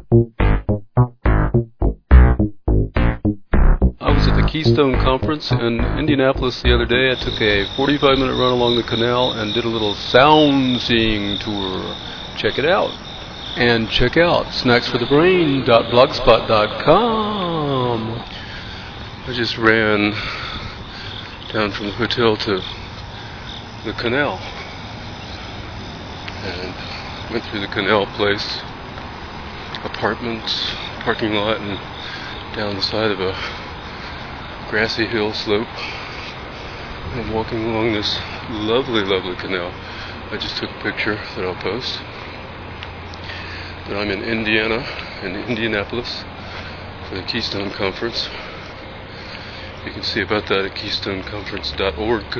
I was at the Keystone Conference in Indianapolis the other day. I took a 45-minute run along the canal and did a little sound seeing tour. Check it out. And check out snacksforthebrain.blogspot.com. I just ran down from the hotel to the canal and went through the Canal Place apartments, parking lot, and down the side of a grassy hill slope. I'm walking along this lovely, lovely canal. I just took a picture that I'll post. But I'm in Indiana, in Indianapolis, for the Keystone Conference. You can see about that at keystoneconference.org.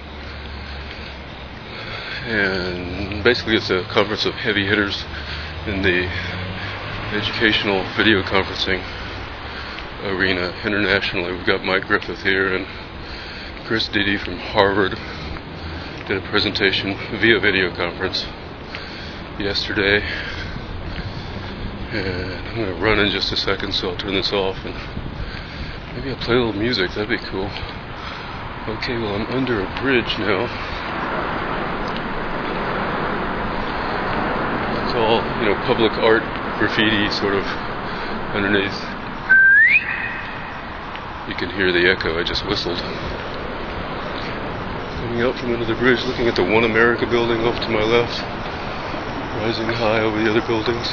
And basically it's a conference of heavy hitters in the educational video conferencing arena internationally. We've got Mike Griffith here and Chris Dede from Harvard did a presentation via video conference yesterday. And I'm going to run in just a second, so I'll turn this off and maybe I'll play a little music. That'd be cool. Okay, well, I'm under a bridge now. It's all, public art graffiti sort of underneath. You can hear the echo. I just whistled. Coming out from under the bridge, looking at the One America building off to my left, rising high over the other buildings.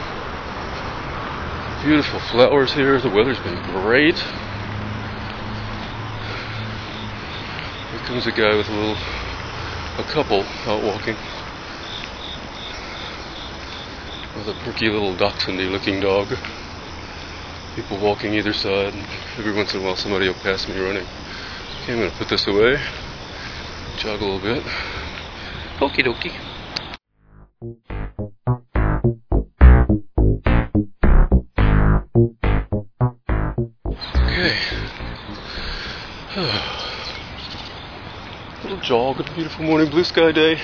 Beautiful flowers here. The weather's been great. Here comes a guy with a couple out walking with a perky little dachshundy looking dog. People walking either side, and every once in a while somebody will pass me running. Okay, I'm going to put this away, jog a little bit. Okie dokie. Okay. Little jog on a beautiful morning, blue sky day.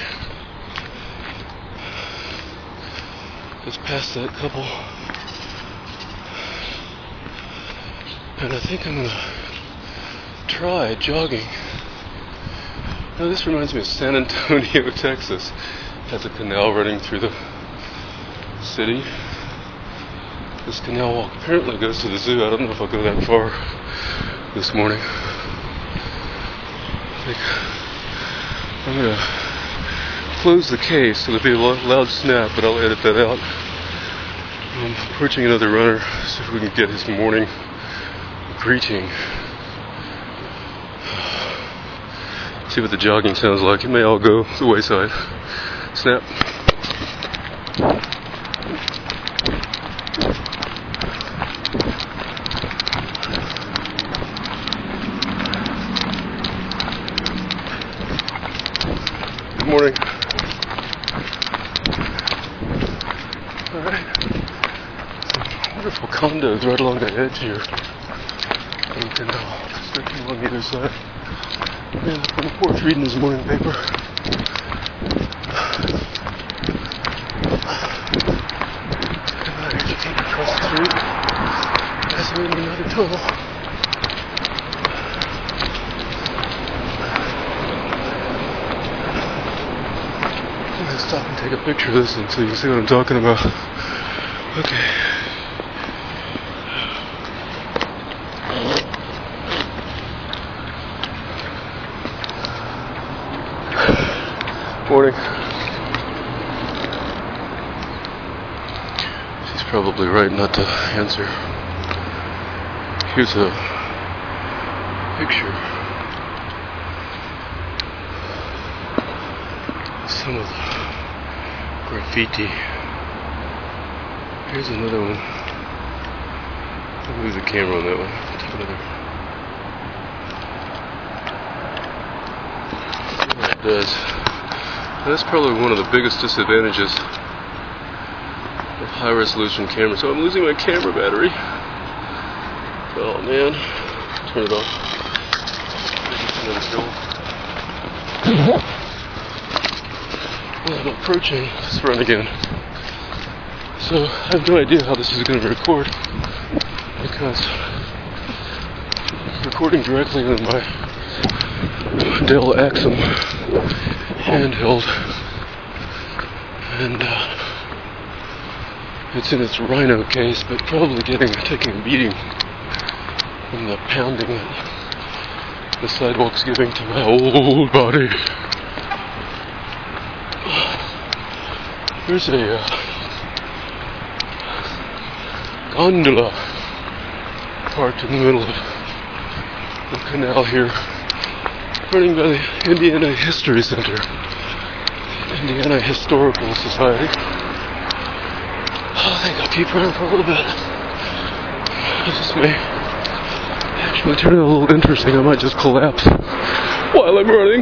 Just past that couple. And I think I'm going to try jogging. Now this reminds me of San Antonio, Texas. It has a canal running through the city. This canal walk apparently goes to the zoo. I don't know if I'll go that far this morning. I think I'm going to close the case so there'll be a loud snap, but I'll edit that out. I'm approaching another runner, see if we can get his morning greeting. See what the jogging sounds like. It may all go the wayside. Snap. Good morning. Alright. Some wonderful condos right along the edge here. You can stretching along either side. Man up on the porch reading his morning paper. Alright, you take across the street. Pass me into another tunnel. I'm going to stop and take a picture of this so you can see what I'm talking about. Okay. Morning. She's probably right not to answer. Here's a picture. Some of the graffiti. Here's another one. I'll move the camera on that one. Take another. See what it does. That's probably one of the biggest disadvantages of high-resolution cameras. So I'm losing my camera battery. Oh man, turn it off. Well, I'm approaching. Let's run again. So I have no idea how this is going to record, because I'm recording directly on my Dell Axum handheld, and it's in its Rhino case, but probably taking a beating from the pounding that the sidewalk's giving to my old body. There's a gondola parked in the middle of the canal here, running by the Indiana History Center, Indiana Historical Society. I think I'll keep running for a little bit. This may actually turn out a little interesting. I might just collapse while I'm running.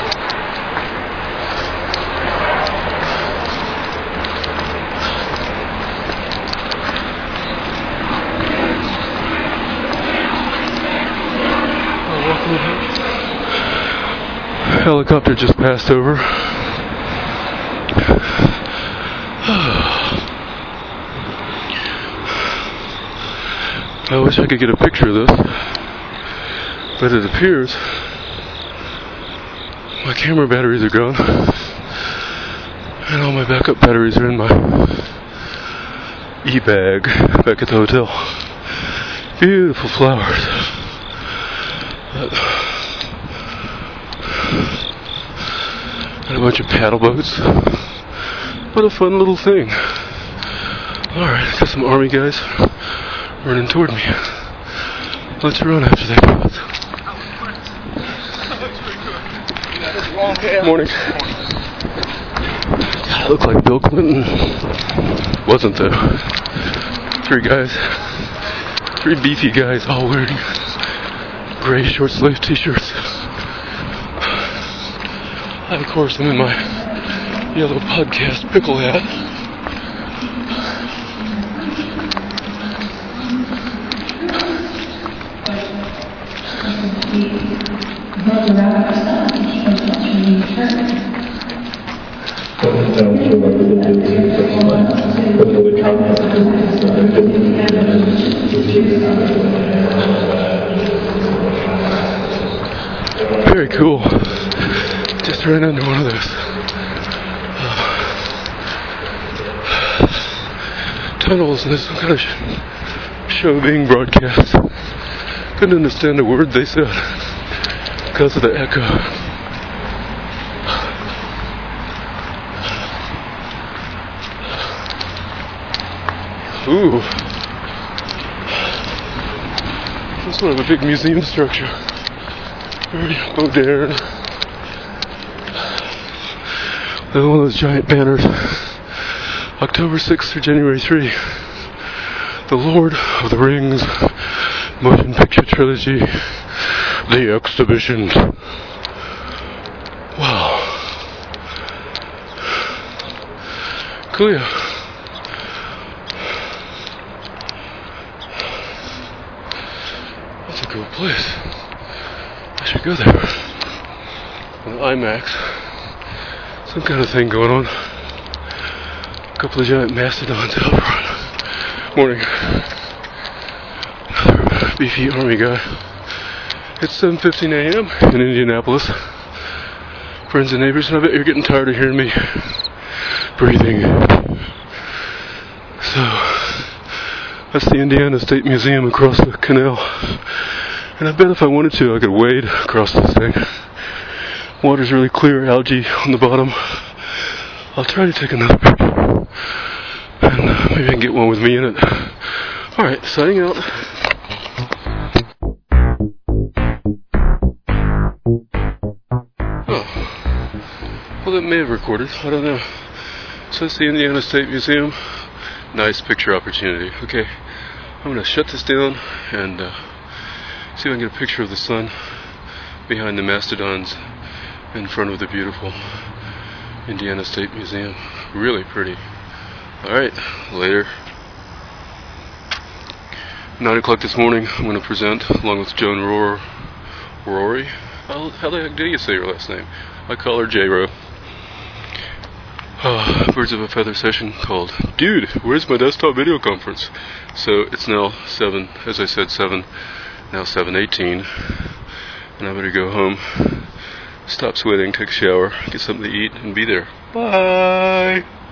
Helicopter just passed over. I wish I could get a picture of this, but it appears my camera batteries are gone, and all my backup batteries are in my e-bag back at the hotel. Beautiful flowers. And a bunch of paddle boats. What a fun little thing. Alright, got some army guys running toward me. Let's run after they pass. Morning. God, I look like Bill Clinton. Wasn't though. Three beefy guys all wearing gray short-sleeve t-shirts. I, of course, am in my yellow podcast pickle hat. Very cool. Just ran under one of those tunnels, and there's some kind of show being broadcast. Couldn't understand a word they said because of the echo. Ooh. It's sort of a big museum structure. Very modern. There's one of those giant banners. October 6th through January 3. The Lord of the Rings Motion Picture Trilogy. The Exhibition. Wow. Cool. That's a cool place. I should go there. An IMAX. Some kind of thing going on. A couple of giant mastodons out front. Morning. Another beefy army guy. It's 7:15 a.m. in Indianapolis. Friends and neighbors, and I bet you're getting tired of hearing me breathing. So, that's the Indiana State Museum across the canal. And I bet if I wanted to, I could wade across this thing. Water's really clear, algae on the bottom. I'll try to take another picture. And maybe I can get one with me in it. Alright, signing out. Oh. Well, it may have recorded. I don't know. So it's the Indiana State Museum. Nice picture opportunity. Okay, I'm going to shut this down and see if I can get a picture of the sun behind the mastodons in front of the beautiful Indiana State Museum. Really pretty. Alright, later. 9 o'clock this morning, I'm going to present along with Joan Rory. How the heck do you say your last name? I call her J-Ro. Birds of a Feather session called Dude, Where's My Desktop Video Conference? So it's now 7, as I said, 7, now 7:18, and I'm going to go home, stop sweating, take a shower, get something to eat, and be there. Bye!